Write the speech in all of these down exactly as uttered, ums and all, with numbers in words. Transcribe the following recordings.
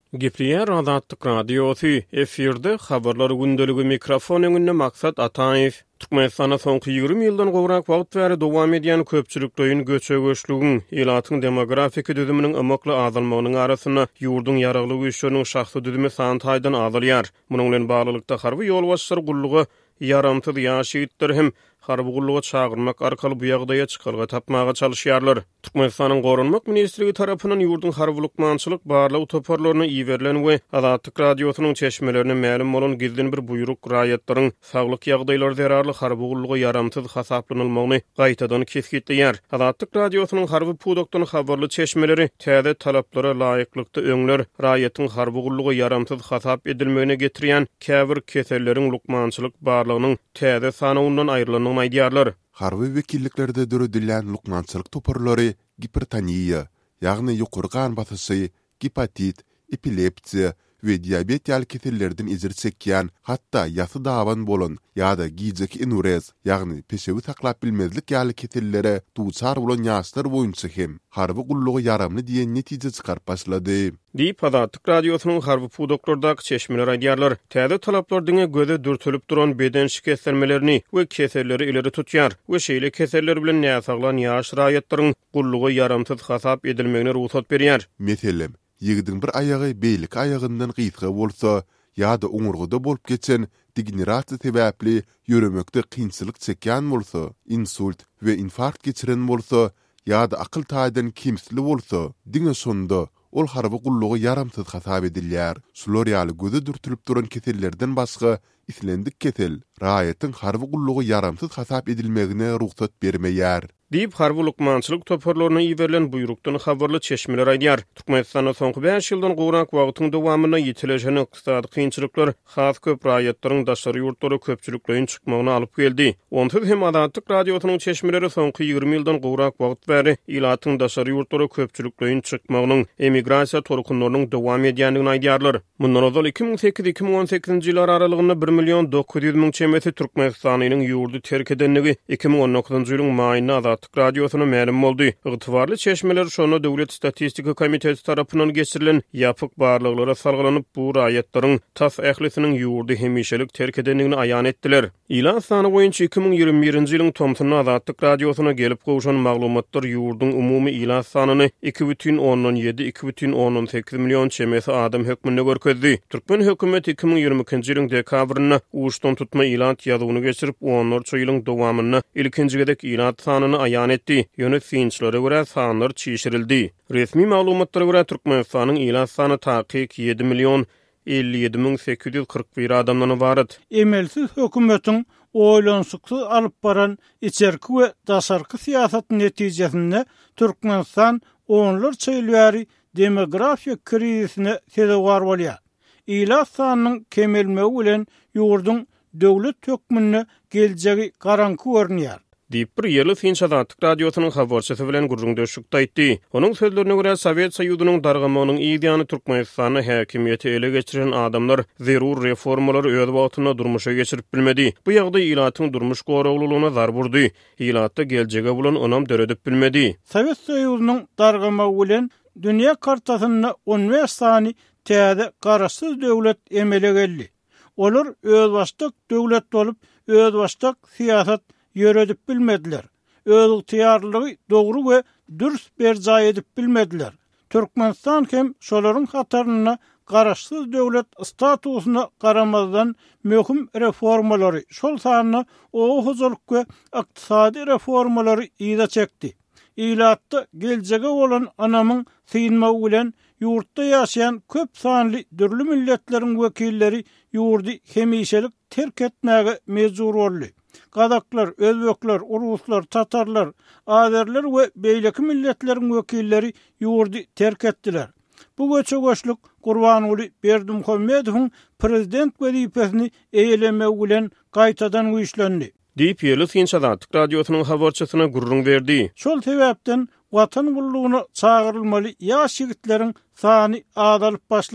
Gepleyer Azatlyk radiosu efirde habarlary gündeligi mikrofon öňünde maksat Ataýew. Türkmenistana soňky ýygrimi ýyldan gowrak wagt bäri dowam edýän köpçülikliň göçe göçlügüň, ýylatyň demografik düzüminiň ömekli azalmagynyň arasyna ýurdun ýaraglygy üçin şahsy düzümi sany taýdan azalýar. Munyň bilen baglykda harby ýol başçylar gullugy yaramtyz ýaşaýtdyr hem harby gullugy çağırmak arkaly bu ýagdaýa çykalga tapmaga çalışýarlar. Türkmenistanyň Gorunmak ministrligi tarapyndan ýurdun harby barlyk toparlaryna iýerilen we Azatlyk radiosynyň çeşmelerine ma'lum bolan gizlin bir buyruk raýatlaryň saglyk ýagdaýlary zerarly harby gullugy yaramtyz hasaplanylmagyny gaýtadan kesgitleýär. Azatlyk radiosynyň harby pudokdan habarly çeşmeleri täze talaplara laýyklykda öňler raýatyň harby gullugy yaramtyz hasap edilmegine getirýän käbir keserleriň lukmançylyk barlygynyň täze sanawyndan aýrylynyny aýdýarlar. Harby wekilliklerde döredilen lukmançylyk toparlary gipertoniýa, ýagny ýokary gan basysy, hepatit, epilepsiya we diabet ýaly kesellerden izir çekýän, hatda ýasy dawan bolan ýa-da gijek enurez, ýagny peşewi saklap bilmezlik ýaly kesellere duçar bolan ýaşlar boýunça hem harby gullugy yaramly diýen netije çykarp başlady. Diýip Azatlyk radiosynyň harby pudoklardaky çeşmeler aýdýarlar. Täze talaplar diňe göze dürtülip duran beden şikestlenmelerini we keselleri ileri tutýar we şeýle keseller bilen näsaglan ýaş raýatlaryň gullugy yaramtyz hasap edilmegine ruhsat berýär. Meselem, ýigdiň bir aýagy beýlik aýagyndan gysga bolsa, ýa-da oňurguda bolup geçen degenerasiýa sebäpli ýöremekde kynçylyk çekýän bolsa, insult we infarkt geçiren bolsa, ýa-da akyl taýdan kimsli bolsa, diňe sonda ol harby gullugy yaramtyz hasap edilýär. Şular ýaly göze dürtülip duran kesellerden başga islendik kesel raýatyň harby gullugy yaramtyz hasap edilmegine ruhsat bermeýär. Diýip harby lukmançylyk toparlaryna iýerilen buyrukdan habarly çeşmeler aýdýar. Türkmenistana soňky beş ýyldan gowrak wagtyň dowamyna ýetileşen ykdysady kynçylyklar has köp raýatlaryň daşary ýurtlary köpçülikliň çykmagyna alyp geldi. Onsyz hem Azatlyk radiosynyň çeşmeleri soňky ýygrimi ýyldan gowrak wagt bäri ýylatyň daşary ýurtlary köpçülikliň çykmagynyň emigrasiýa torukunlarynyň dowam edýändigini aýdýarlar. Mundan öňki iki ming sekiz iki ming on sekizinji ýylar aralygynda bir milyon dokuz yüz miň çemeti Türkmenistanyň ýurdu terk edenligi iki ming on dokuzunji ýylyň maýyna Azatlyk radiosyna ma'lum boldy. Ygtybarly çeşmeler şonu Döwlet Statistika Komiteti tarapyndan geçirilen ýapyk barlyklara salgylanyp bu raýatlaryň tas ählisiniň ýurdu hemişelik terk edenligini aýan etdiler. Ilan sany boýunça iki ming ýyirmi birinji ýylyň Tomsyna Azatlyk radiosyna gelip gowşan maglumatlar ýurdun umumy ilan sanyny iki бүтүn ondan ýedi iki бүтүn ondan sekiz million çemeti adam hökmünde görkezdi. Türkmen hökümeti iki ming ýyirmi ikinji ýylyň dekabryna uçdan tutma ilan ýazygyny geçirip onlarça ýylyň dowamyna ilkinji gedek ilan sanyny aýan etdi. Ýönetçilere görä sanlar çiğişirildi. Resmi maglumatlara görä Türkmenistanyň ilan sany takyk ýedi million elli ýedi miň sekiz ýüz kırk bir adamdan ibaret. Emelsiz hökümetiň oýlansyksy alyp baran içerki we daşarky siýasatyň netijesinde Türkmenistan onlarça ýyllar demografiýa krizisine sebäp bolýar. Ilan sanynyň kemelmegi bilen ýurdun döwlet hökmüne geljegi garanky görnýär. Diýip bir ýerli Finç Azatlyk radiosynyň habarçysy bilen gurrun döşükde aýtdy. Onuň sözlerine görä Sowet Soýuzynyň dargamagynyň ýygyny Türkmenistany häkimiýeti ele geçiren adamlar zerur reformalary öz wagtyna durmuşa geçirip bilmedi. Bu ýagdaý ýylatyň durmuş goraglygyna zar burdy. Ýylatda geljege bolan onam döredip bilmedi. Sowet Soýuzynyň dargamagy bilen dünýä kartasyna on beş sany täze garaşsyz döwlet emele geldi. Olar öz başlyk döwlet bolup öz başlyk siýasat ýöredip bilmediler. Öz ýarlygy dogry we dürüst berja edip bilmediler. Türkmenistan hem şolaryň hataryna garaşsyz döwlet statusyna garamazdan möhüm reformalary, şol sanyna o hozalyk we ykdysady reformalary ýa çekdi. Ýylatda geljege bolan anamyň syňmagy bilen ýurtda ýaşaýan köp sanly dürli milletleriň wekilleri ýurdy hemişelik terk etmäge mejbur boldy. Kazaklar, Özbekler, Uruslar, Tatarlar, Azerler we beýleki milletleriň wekilleri ýurdy terk etdiler. Bu göçe göçlük Gurbanyly Berdimuhammedowyň prezident wezipesini eýlemegi bilen gaýtadan güýçlendi. Diýip ýerli Finç Azatlyk radiosynyň habarçysyna gurrun berdi. Şol sebäpden watan gullugyna çağırylmaly ýaş ýigitleriň sany azalyp başlady.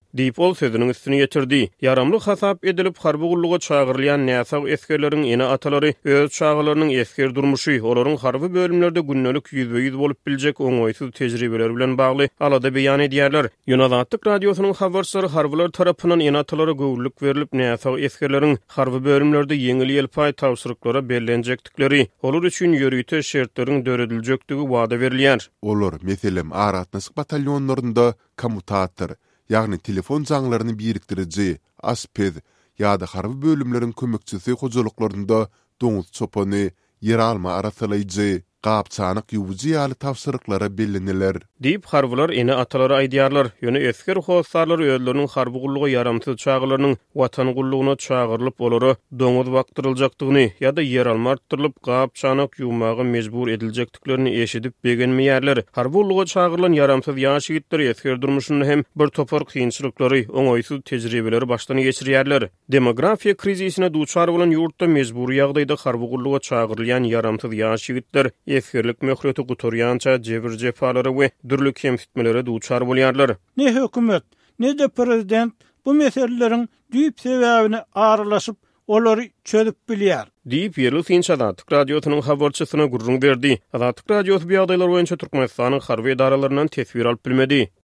diýip ol sözüniň üstüne getirdi. Yaramly hasap edilip harby gulluga çağırylýan näsag eskerleriň ene atalary öz çağılarynyň esker durmuşy, olaryň harby bölümlerde günnelik ýüzbe ýüz bolup biljek oňoýsuz tejribeler bilen bagly alada beýan edýärler. Ýonazatlyk radiosynyň habarsary harbylar tarapyndan ene atalary göwürlük berilip näsag eskerleriň harby bölümlerde yeňil ýelpay tawsyryklara bellenjekdikleri, olar üçin ýörüýte şertleriň dörediljekdigi wada berilýär. Olar meselem Aratnasyk batalýonlarynda kommutator, ýagny telefon jaňlaryny birikdiriji, asped ýa-da harby bölümleriň kömekçisi hojuluklarynda doňuz çopany, yer alma arasalyjy, gapçanyk ýuwjy ýaly tawsyryklara bellenirler. Diýip harbylar ene atalary aýdýarlar. Ýöne esker howsarlar özleriniň harby gullugy yaramsyz çağılarynyň watan gulluguna çağırlyp olary doňuz baktyryljakdygyny ýa-da yer alma artdyrylyp gapçanyk ýuwmagy mejbur ediljekdiklerini eşidip begenmeýärler. Harby gulluga çağırılan yaramsyz ýaş ýigitler esker durmuşyny hem bir topar kynçylyklary, oňoýsuz tejribeleri başdan geçirýärler. Demografiýa krizisine duçar bolan ýurtda mejbur ýagdaýda harby gulluga çağırylýan yaramsyz ýaş ýigitler eskerlik möhreti guturýança jebir jefalary we dürli kemsitmelere duçar bolýarlar. Ne hökümet, ne de prezident bu meselelerin düýp sebäbini aralaşyp olary çözüp bilýär. Diýip ýerli Tinç Azatlyk radiosynyň habarçysyna gurrun berdi. Azatlyk radiosu bu ýagdaýlar boýunça Türkmenistanyň harby edaralaryndan tesbir alyp bilmedi.